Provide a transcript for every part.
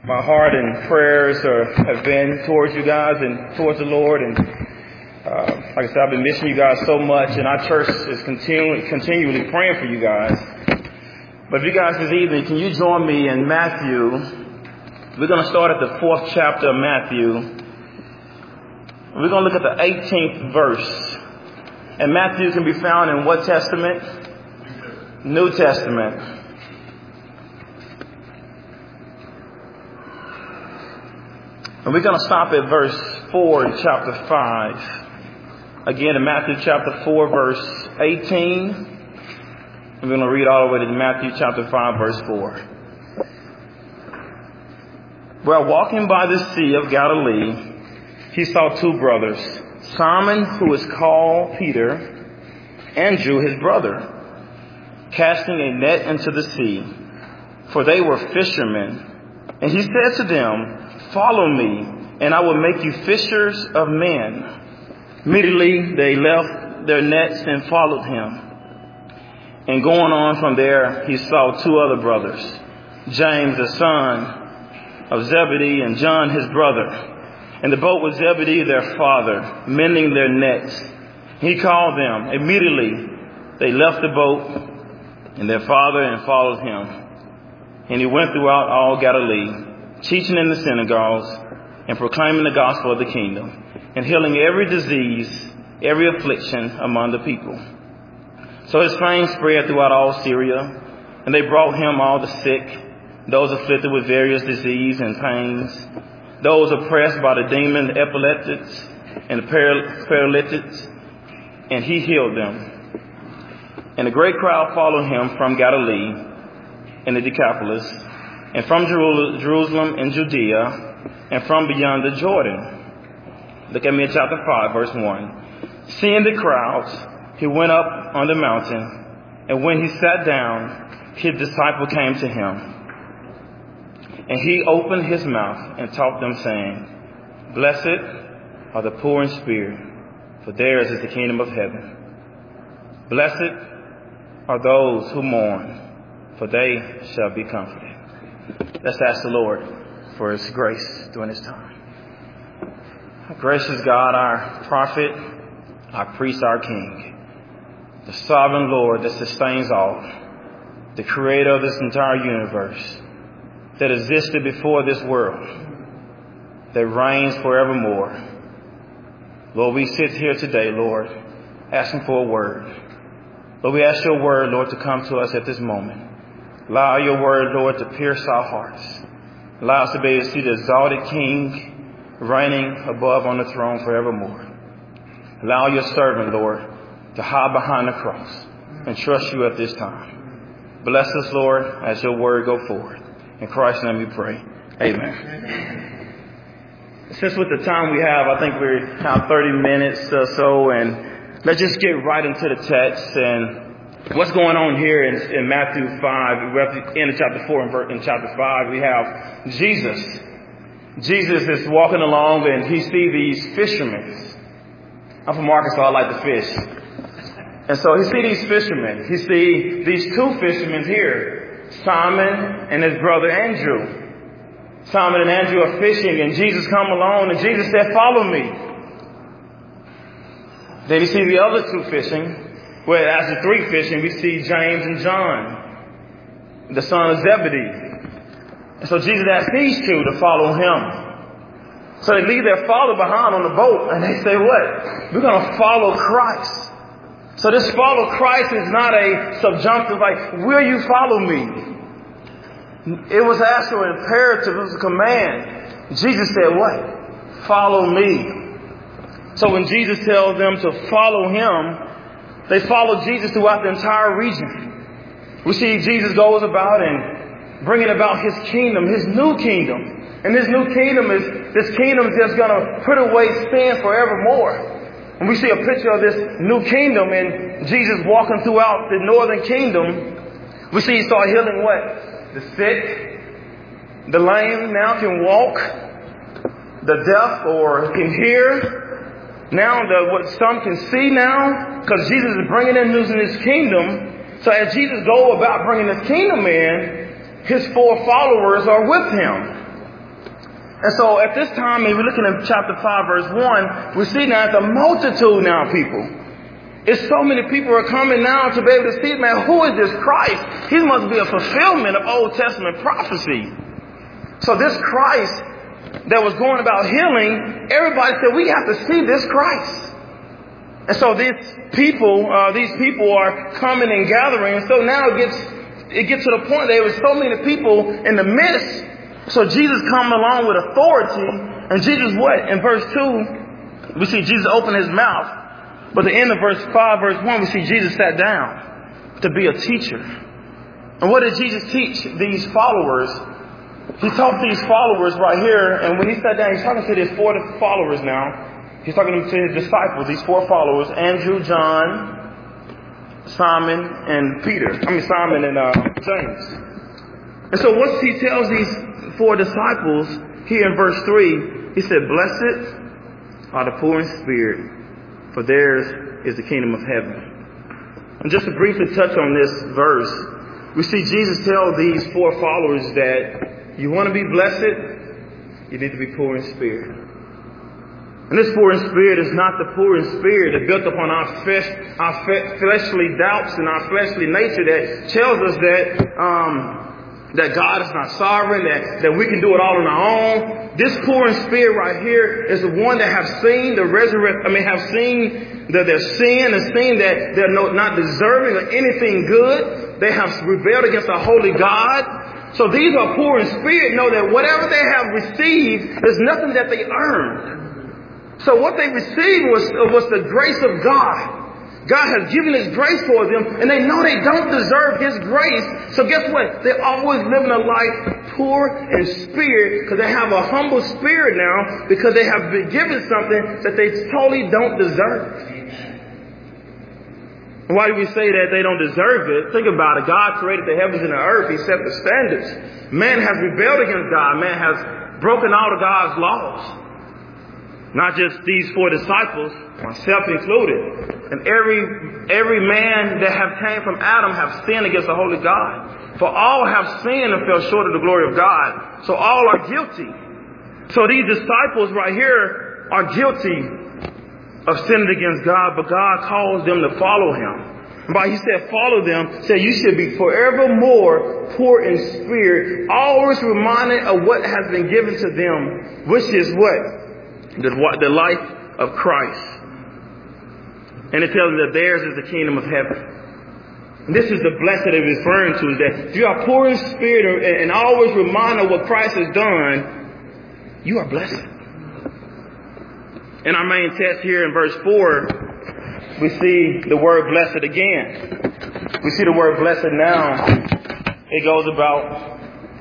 My heart and prayers have been towards you guys and towards the Lord. And like I said, I've been missing you guys so much, and our church is continually praying for you guys. But if you guys this evening, can you join me in Matthew? We're going to start at the 4th chapter of Matthew. We're going to look at the 18th verse. And Matthew can be found in what testament? New Testament. And we're going to stop at verse 4 in chapter 5. Again, in Matthew chapter 4, verse 18. We're going to read all the way to Matthew chapter 5, verse 4. While walking by the Sea of Galilee, he saw two brothers, Simon, who is called Peter, Andrew, his brother, casting a net into the sea, for they were fishermen. And he said to them, "Follow me, and I will make you fishers of men." Immediately they left their nets and followed him. And going on from there, he saw two other brothers, James the son of Zebedee and John his brother, in the boat with Zebedee their father, mending their nets. He called them. Immediately they left the boat and their father and followed him. And he went throughout all Galilee, teaching in the synagogues and proclaiming the gospel of the kingdom and healing every disease, every affliction among the people. So his fame spread throughout all Syria, and they brought him all the sick, those afflicted with various disease and pains, those oppressed by the demon, the epileptics and the paralytics, and he healed them. And a great crowd followed him from Galilee and the Decapolis, and from Jerusalem and Judea, and from beyond the Jordan. Look at me in chapter 5, verse 1. Seeing the crowds, he went up on the mountain, and when he sat down, his disciple came to him. And he opened his mouth and taught them, saying, "Blessed are the poor in spirit, for theirs is the kingdom of heaven. Blessed are those who mourn, for they shall be comforted." Let's ask the Lord for his grace during this time. Gracious God, our prophet, our priest, our king, the sovereign Lord that sustains all, the creator of this entire universe, that existed before this world, that reigns forevermore. Lord, we sit here today, Lord, asking for a word. Lord, we ask your word, Lord, to come to us at this moment. Allow your word, Lord, to pierce our hearts. Allow us to be able to see the exalted King reigning above on the throne forevermore. Allow your servant, Lord, to hide behind the cross and trust you at this time. Bless us, Lord, as your word go forward. In Christ's name we pray. Amen. Since with the time we have, I think we have 30 minutes or so, and let's just get right into the text. And what's going on here in Matthew 5, we're at the end of chapter 4 and in chapter 5, we have Jesus. Jesus is walking along and he sees these fishermen. I'm from Arkansas, I like to fish. And so he sees these fishermen. He sees these two fishermen here, Simon and his brother Andrew. Simon and Andrew are fishing, and Jesus come along and Jesus said, "Follow me." Then he sees the other two fishing. Well, as the three fishing, we see James and John, the son of Zebedee. And so Jesus asked these two to follow him. So they leave their father behind on the boat, and they say, what? We're going to follow Christ. So this follow Christ is not a subjunctive, like, will you follow me? It was actually an imperative, it was a command. Jesus said what? Follow me. So when Jesus tells them to follow him, they follow Jesus throughout the entire region. We see Jesus goes about and bringing about his kingdom, his new kingdom. And this new kingdom is just going to put away sin forevermore. And we see a picture of this new kingdom and Jesus walking throughout the northern kingdom. We see he start healing what? The sick, the lame now can walk, the deaf or can hear. Now what some can see now, because Jesus is bringing in news in his kingdom. So as Jesus go about bringing his kingdom in, his four followers are with him. And so at this time, if we're looking at chapter 5, verse 1, we see now it's a multitude now, people. It's so many people are coming now to be able to see, man, who is this Christ? He must be a fulfillment of Old Testament prophecy. So this Christ that was going about healing, everybody said, we have to see this Christ. And so these people are coming and gathering. And so now it gets to the point that there was so many people in the midst. So Jesus comes along with authority. And Jesus what? In verse 2, we see Jesus open his mouth. But at the end of verse 5, verse 1, we see Jesus sat down to be a teacher. And what did Jesus teach these followers? He taught these followers right here. And when he sat down, he's talking to his 4 followers now. He's talking to his disciples, these 4 followers, Andrew, John, Simon, and Simon and James. And so what he tells these 4 disciples here in verse 3, he said, blessed are the poor in spirit, for theirs is the kingdom of heaven. And just to briefly touch on this verse, we see Jesus tell these 4 followers that you want to be blessed, you need to be poor in spirit. And this poor in spirit is not the poor in spirit that built upon our fleshly doubts and our fleshly nature that tells us that God is not sovereign, that we can do it all on our own. This poor in spirit right here is the one that have seen have seen their sin and seen that they're not deserving of anything good. They have rebelled against a holy God. So these are poor in spirit, know that whatever they have received is nothing that they earned. So what they received was the grace of God. God has given His grace for them, and they know they don't deserve His grace. So guess what? They're always living a life poor in spirit because they have a humble spirit now because they have been given something that they totally don't deserve. Why do we say that they don't deserve it? Think about it. God created the heavens and the earth. He set the standards. Man has rebelled against God. Man has broken all of God's laws. Not just these 4 disciples, myself included. And every man that have came from Adam have sinned against the holy God. For all have sinned and fell short of the glory of God. So all are guilty. So these disciples right here are guilty of sinning against God, but God calls them to follow Him. But He said, follow them, said you should be forevermore poor in spirit, always reminded of what has been given to them, which is what? The life of Christ. And it tells them that theirs is the kingdom of heaven. And this is the blessed that it's referring to, is that if you are poor in spirit and always reminded of what Christ has done, you are blessed. In our main text here in verse 4, we see the word blessed again. We see the word blessed now. It goes about,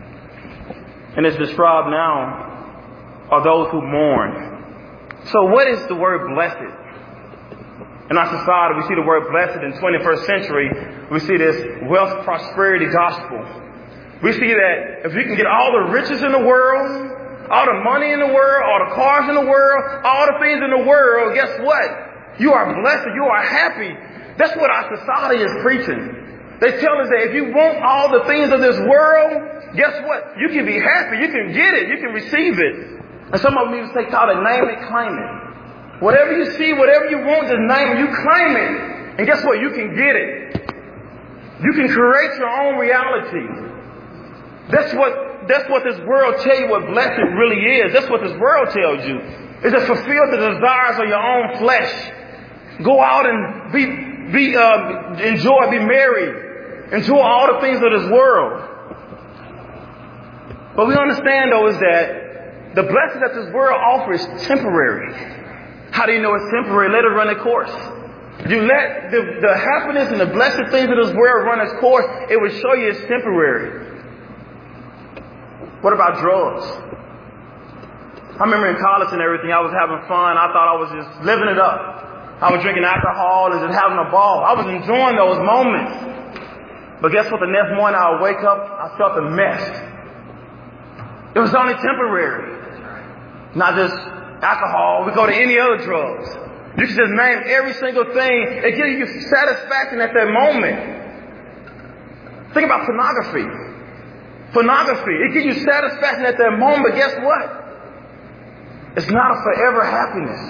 and it's described now, are those who mourn. So what is the word blessed? In our society, we see the word blessed in the 21st century. We see this wealth prosperity gospel. We see that if you can get all the riches in the world, all the money in the world, all the cars in the world, all the things in the world, guess what? You are blessed. You are happy. That's what our society is preaching. They tell us that if you want all the things of this world, guess what? You can be happy. You can get it. You can receive it. And some of them even say, call it name it, claim it. Whatever you see, whatever you want, just name it. You claim it. And guess what? You can get it. You can create your own reality. That's what this world tells you what blessing really is. That's what this world tells you. Is to fulfill the desires of your own flesh. Go out and enjoy, be merry. Enjoy all the things of this world. But we understand though is that the blessing that this world offers is temporary. How do you know it's temporary? Let it run its course. You let the happiness and the blessed things of this world run its course, it will show you it's temporary. What about drugs? I remember in college and everything, I was having fun. I thought I was just living it up. I was drinking alcohol and just having a ball. I was enjoying those moments. But guess what? The next morning I would wake up, I felt a mess. It was only temporary. Not just alcohol. We go to any other drugs. You can just name every single thing. It gives you satisfaction at that moment. Think about pornography. Pornography. It gives you satisfaction at that moment. But guess what? It's not a forever happiness.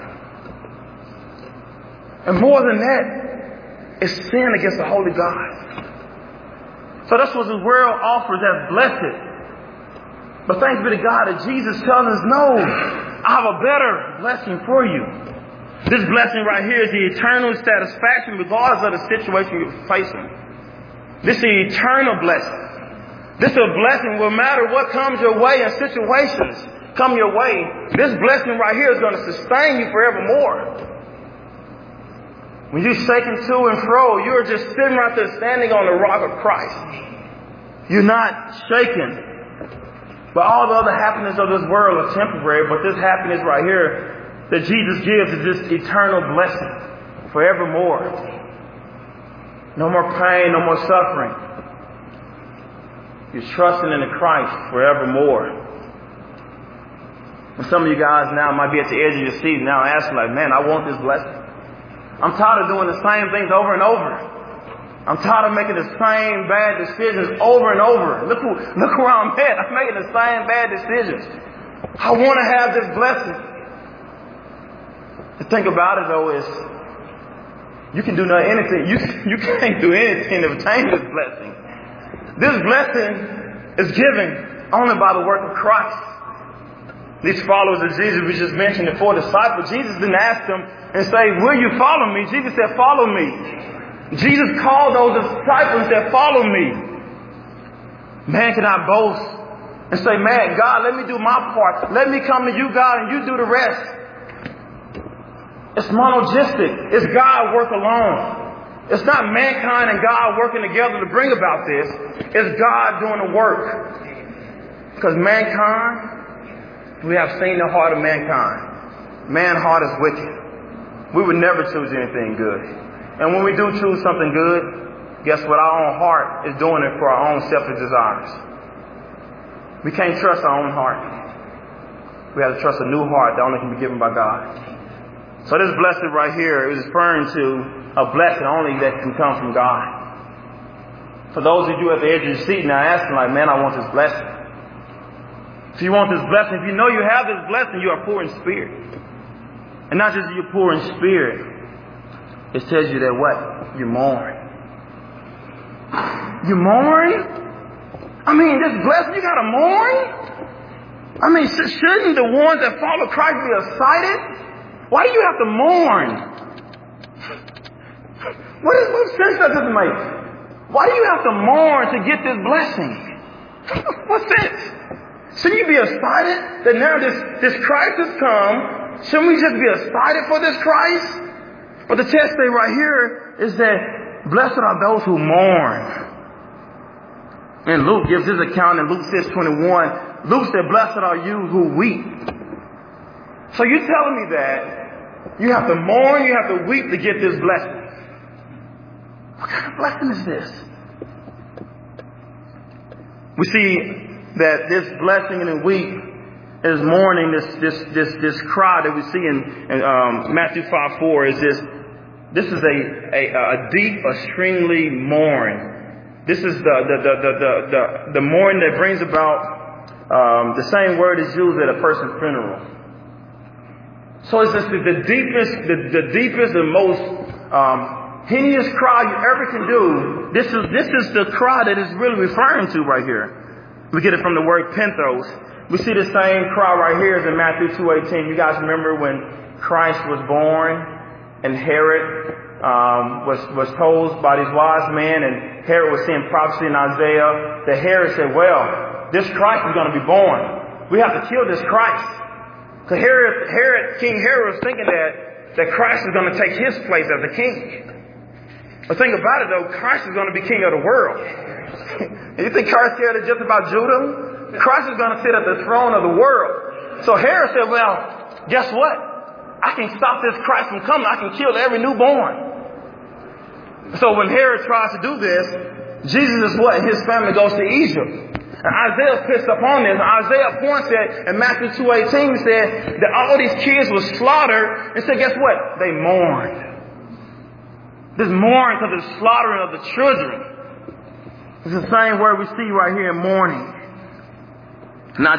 And more than that, it's sin against the holy God. So that's what the world offers as blessed. But thanks be to God that Jesus tells us, no, I have a better blessing for you. This blessing right here is the eternal satisfaction regardless of the situation you're facing. This is the eternal blessing. This is a blessing no matter what comes your way and situations come your way. This blessing right here is going to sustain you forevermore. When you're shaken to and fro, you're just sitting right there standing on the rock of Christ. You're not shaken. But all the other happiness of this world are temporary, but this happiness right here that Jesus gives is this eternal blessing forevermore. No more pain, no more suffering. You're trusting in the Christ forevermore. And some of you guys now might be at the edge of your seat now asking like, man, I want this blessing. I'm tired of doing the same things over and over. I'm tired of making the same bad decisions over and over. Look where I'm at. I'm making the same bad decisions. I want to have this blessing. The thing about it though is, you can do anything. You can't do anything to obtain this blessing. This blessing is given only by the work of Christ. These followers of Jesus we just mentioned, the 4 disciples, Jesus didn't ask them and say, will you follow me? Jesus said, follow me. Jesus called those disciples and said, follow me. Man cannot boast and say, man, God, let me do my part. Let me come to you, God, and you do the rest. It's monogistic. It's God work alone. It's not mankind and God working together to bring about this. It's God doing the work. Because mankind, we have seen the heart of mankind. Man's heart is wicked. We would never choose anything good. And when we do choose something good, guess what? Our own heart is doing it for our own selfish desires. We can't trust our own heart. We have to trust a new heart that only can be given by God. So this blessing right here is referring to a blessing only that can come from God. For those of you at the edge of your seat now asking like, man, I want this blessing. If you want this blessing, if you know you have this blessing, you are poor in spirit. And not just you're poor in spirit, it tells you that what? You mourn. You mourn? I mean, this blessing, you gotta mourn? I mean, shouldn't the ones that follow Christ be excited? Why do you have to mourn? What sense does this make? Why do you have to mourn to get this blessing? What sense? Shouldn't you be excited that now this Christ has come? Shouldn't we just be excited for this Christ? But the text say right here is that blessed are those who mourn. And Luke gives his account in Luke 6:21. Luke said, blessed are you who weep. So you're telling me that you have to mourn, you have to weep to get this blessing. What kind of blessing is this? We see that this blessing and weep is mourning, this cry that we see in Matthew 5:4 is this is a deep, extremely mourn. This is the mourn that brings about the same word is used at a person's funeral. So it's just the deepest and most heinous cry you ever can do. This is the cry that is really referring to right here. We get it from the word penthos. We see the same cry right here as in Matthew 2:18. You guys remember when Christ was born and Herod was told by these wise men, and Herod was seeing prophecy in Isaiah that Herod said, well, this Christ is going to be born. We have to kill this Christ. Because King Herod was thinking that Christ is going to take his place as the king. The thing about it though, Christ is going to be king of the world. You think Christ is just about Judah? Christ is going to sit at the throne of the world. So Herod said, well, guess what? I can stop this Christ from coming. I can kill every newborn. So when Herod tries to do this, Jesus is what? And his family goes to Egypt. And Isaiah pissed upon this. Isaiah points at in Matthew 2:18 said that all these kids were slaughtered and said, guess what? They mourned. This mourning because of the slaughtering of the children. It's the same word we see right here in mourning. Not just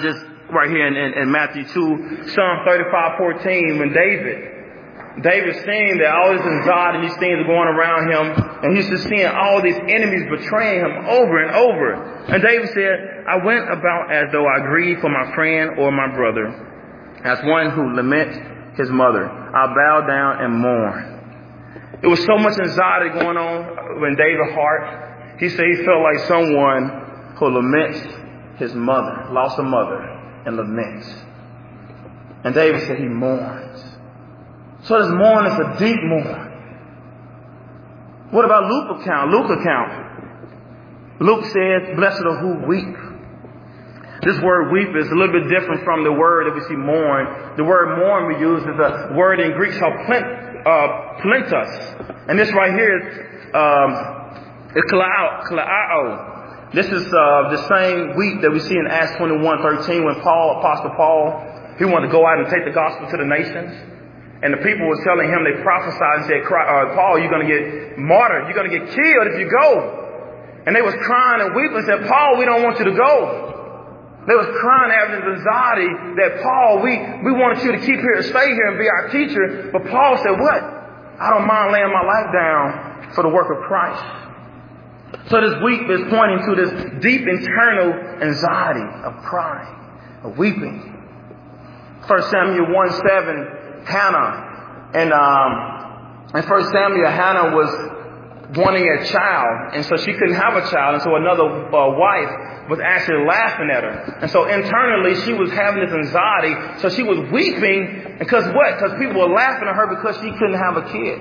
right here in Matthew 2, Psalm 35:14, when David's seeing that all this anxiety, these things are going around him, and he's just seeing all these enemies betraying him over and over. And David said, I went about as though I grieved for my friend or my brother, as one who laments his mother. I bowed down and mourned. There was so much anxiety going on in David's heart. He said he felt like someone who laments his mother, lost a mother, and laments. And David said he mourns. So this mourn is a deep mourn. What about Luke account? Luke says, blessed are who weep. This word weep is a little bit different from the word that we see mourn. The word mourn we use is a word in Greek called plentus. And this right here is kalao. This is the same weep that we see in Acts 21:13 when Apostle Paul, he wanted to go out and take the gospel to the nations. And the people were telling him, they prophesied and said, Paul, you're going to get martyred. You're going to get killed if you go. And they was crying and weeping and said, Paul, we don't want you to go. They was crying having this anxiety that, Paul, we wanted you to keep here, stay here and be our teacher. But Paul said, what? I don't mind laying my life down for the work of Christ. So this weep is pointing to this deep internal anxiety of crying, of weeping. 1 Samuel 1:7, Hannah. And in 1 Samuel, Hannah was wanting a child, and so she couldn't have a child, and so another wife was actually laughing at her. And so internally, she was having this anxiety, so she was weeping, because what? Because people were laughing at her because she couldn't have a kid.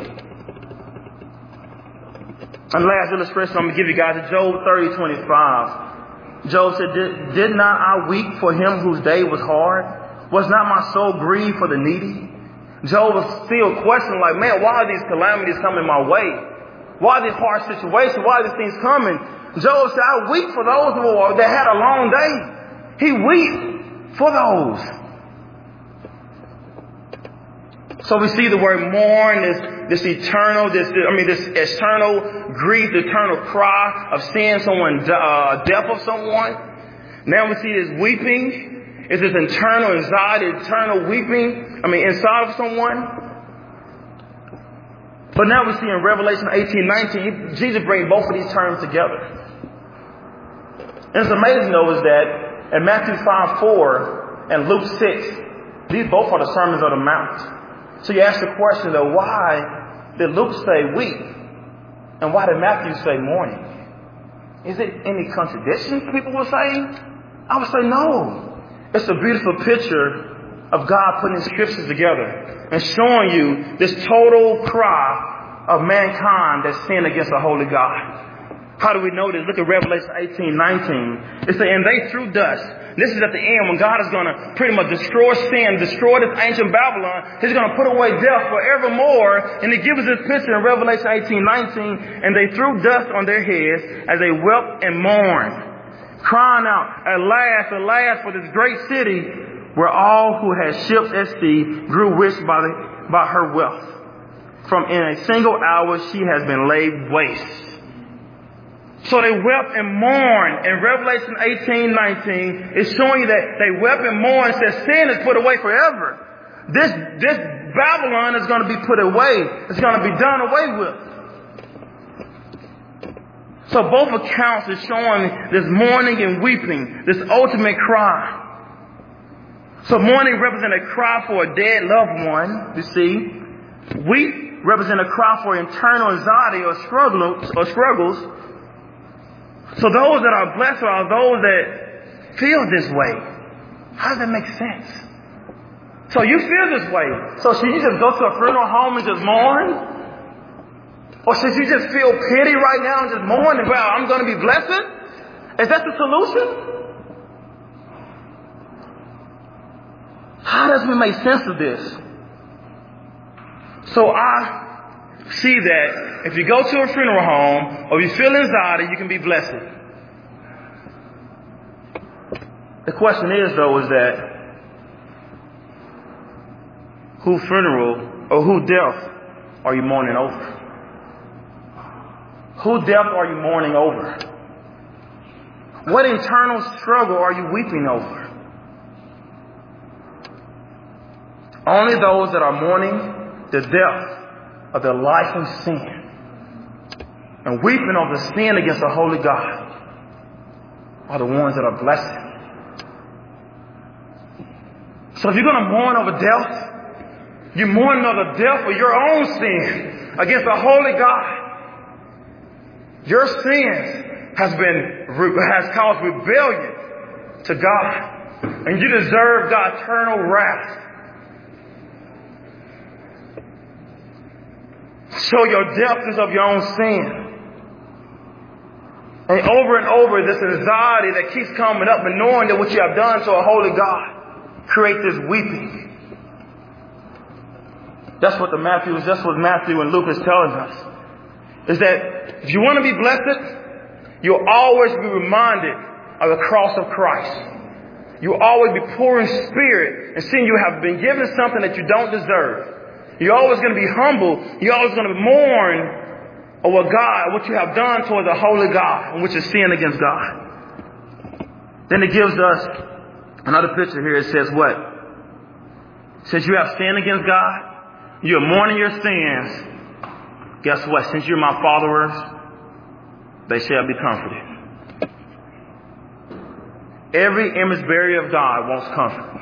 And last illustration I'm going to give you guys is Job 30:25. Job said, did not I weep for him whose day was hard? Was not my soul grieved for the needy? Job was still questioning, like, man, why are these calamities coming my way? Why are these hard situations? Why are these things coming? Job said, I weep for those that had a long day. He weep for those. So we see the word mourn, this eternal grief, the eternal cry of seeing someone, death of someone. Now we see this weeping. It's this internal anxiety, eternal weeping, inside of someone. But now we see in Revelation 18:19, Jesus brings both of these terms together. And it's amazing though is that in Matthew 5:4 and Luke 6, these both are the sermons of the Mount. So you ask the question though, why did Luke say weep? And why did Matthew say mourning? Is it any contradiction, people will say? I would say no. It's a beautiful picture of God putting His scriptures together and showing you this total cry of mankind that sinned against a holy God. How do we know this? Look at Revelation 18:19. It says, and they threw dust. This is at the end when God is going to pretty much destroy sin, destroy this ancient Babylon. He's going to put away death forevermore. And He gives us this picture in Revelation 18:19. And they threw dust on their heads as they wept and mourned, crying out, alas, alas, for this great city where all who had ships at sea grew rich by her wealth. From in a single hour she has been laid waste. So they wept and mourned. In Revelation 18:19, it's showing you that they wept and mourned, says sin is put away forever. This Babylon is going to be put away. It's going to be done away with. So both accounts are showing this mourning and weeping, this ultimate cry. So mourning represents a cry for a dead loved one, you see. Weep represents a cry for internal anxiety or struggles. So those that are blessed are those that feel this way. How does that make sense? So you feel this way. So should you just go to a funeral home and just mourn? Or should you just feel pity right now and just mourn and, well, I'm going to be blessed? Is that the solution? How does we make sense of this? So I see that if you go to a funeral home or you feel anxiety, you can be blessed. The question is, though, is that who funeral or who death are you mourning over? Who death are you mourning over? What internal struggle are you weeping over? Only those that are mourning the death of their life in sin and weeping over the sin against the holy God are the ones that are blessed. So if you're going to mourn over death, you mourn over death for your own sin against the holy God. Your sin has caused rebellion to God, and you deserve God's eternal wrath. So your death is of your own sin. And over, this anxiety that keeps coming up and knowing that what you have done to a holy God creates this weeping. That's what Matthew and Luke is telling us. Is that if you want to be blessed, you'll always be reminded of the cross of Christ. You'll always be poor in spirit and seeing you have been given something that you don't deserve. You're always going to be humble. You're always going to mourn over what you have done toward the holy God, which is sin against God. Then it gives us another picture here. It says what? Since you have sinned against God, you are mourning your sins. Guess what? Since you're my followers, they shall be comforted. Every image bearer of God wants comfort.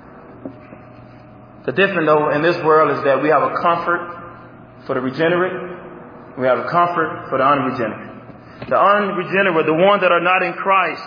The difference, though, in this world is that we have a comfort for the regenerate. We have a comfort for the unregenerate. The unregenerate, the ones that are not in Christ,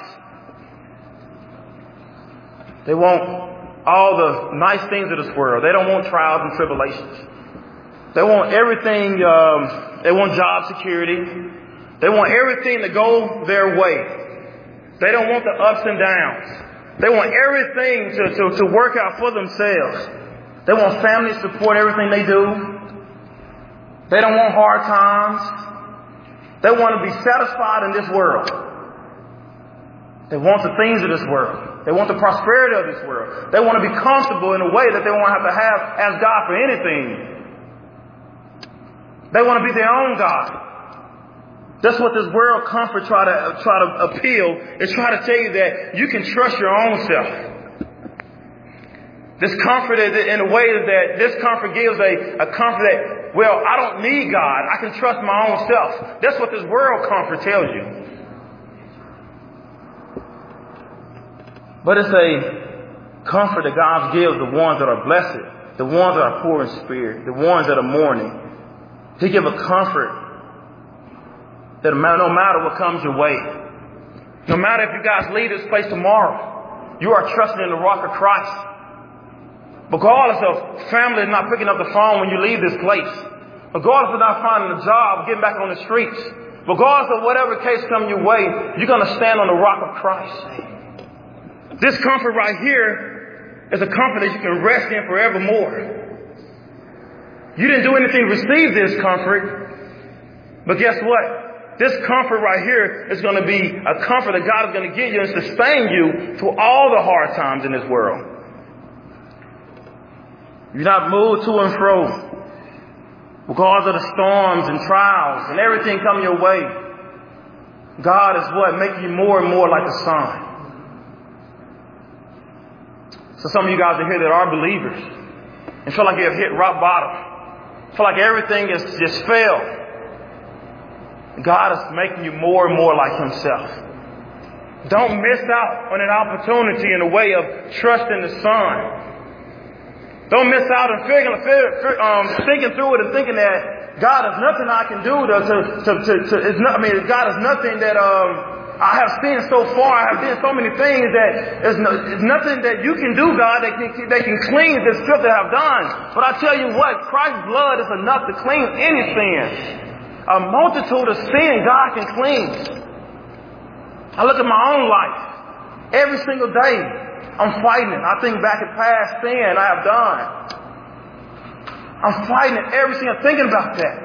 they want all the nice things of this world. They don't want trials and tribulations. They want everything. They want job security. They want everything to go their way. They don't want the ups and downs. They want everything to work out for themselves. They want family support, everything they do. They don't want hard times. They want to be satisfied in this world. They want the things of this world. They want the prosperity of this world. They want to be comfortable in a way that they won't have to ask God for anything. They want to be their own God. That's what this world comfort try to appeal. Is try to tell you that you can trust your own self. This comfort is in a way that this comfort gives a comfort that, well, I don't need God. I can trust my own self. That's what this world comfort tells you. But it's a comfort that God gives the ones that are blessed, the ones that are poor in spirit, the ones that are mourning. He gives a comfort that no matter what comes your way, no matter if you guys leave this place tomorrow, you are trusting in the rock of Christ. Regardless of family not picking up the phone when you leave this place, regardless of not finding a job, getting back on the streets, regardless of whatever case comes your way, you're going to stand on the rock of Christ. This comfort right here is a comfort that you can rest in forevermore. You didn't do anything to receive this comfort, but guess what? This comfort right here is going to be a comfort that God is going to give you and sustain you through all the hard times in this world. You're not moved to and fro because of the storms and trials and everything coming your way. God is what? Making you more and more like the Son. So some of you guys are here that are believers and feel like you have hit rock bottom. Feel like everything is just failed. God is making you more and more like Himself. Don't miss out on an opportunity in the way of trusting the Son. Don't miss out on thinking through it and thinking that God is nothing I can do God is nothing that I have seen so far. I have seen so many things that there's nothing that you can do, God, that can clean this filth that I've done. But I tell you what, Christ's blood is enough to clean any sin. A multitude of sin God can clean. I look at my own life. Every single day I'm fighting it. I think back at past sin I have done. I'm fighting it every single thinking about that.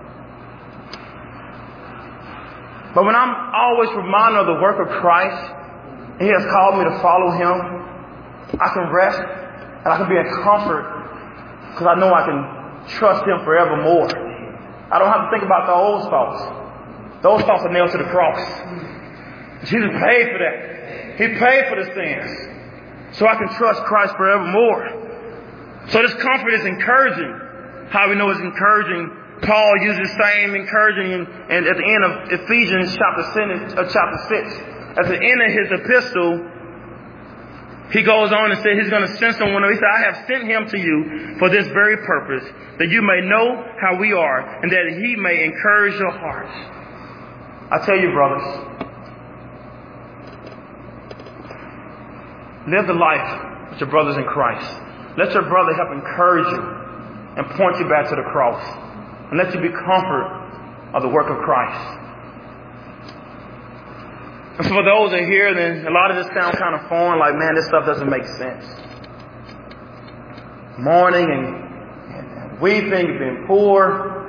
But when I'm always reminded of the work of Christ, and He has called me to follow Him, I can rest and I can be in comfort because I know I can trust Him forevermore. I don't have to think about the old thoughts. Those thoughts are nailed to the cross. Jesus paid for that. He paid for the sins. So I can trust Christ forevermore. So this comfort is encouraging. How we know it's encouraging? Paul uses the same encouraging and at the end of Ephesians chapter 6. At the end of his epistle, he goes on and says he's going to send someone. He said, I have sent him to you for this very purpose, that you may know how we are and that he may encourage your hearts. I tell you, brothers, live the life with your brothers in Christ. Let your brother help encourage you and point you back to the cross. And let you be comfort of the work of Christ. And so for those that hear, then a lot of this sounds kind of foreign, like, man, this stuff doesn't make sense. Mourning and weeping, being poor.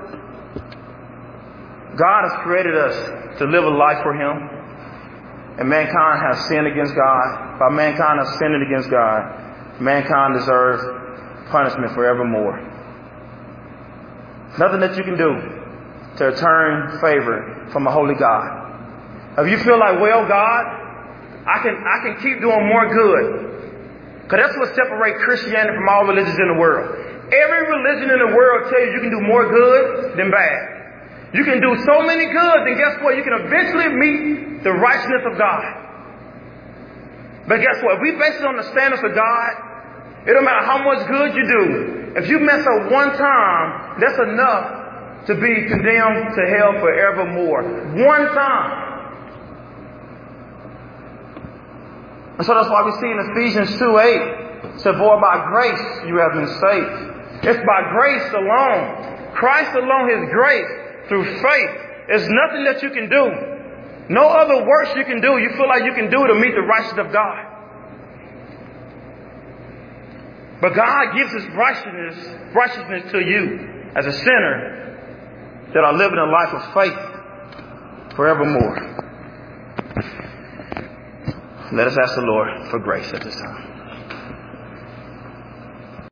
God has created us to live a life for Him. And mankind has sinned against God. By mankind has sinned against God, mankind deserves punishment forevermore. Nothing that you can do to return favor from a holy God. If you feel like, well, God, I can keep doing more good. Because that's what separates Christianity from all religions in the world. Every religion in the world tells you can do more good than bad. You can do so many good, then guess what? You can eventually meet the righteousness of God. But guess what? If we base it on the standards of God, it don't matter how much good you do. If you mess up one time, that's enough to be condemned to hell forevermore. One time. And so that's why we see in Ephesians 2:8, it said, for by grace you have been saved. It's by grace alone. Christ alone, His grace, through faith. There's nothing that you can do. No other works you can do. You feel like you can do to meet the righteousness of God. But God gives His righteousness to you as a sinner that are living a life of faith forevermore. Let us ask the Lord for grace at this time.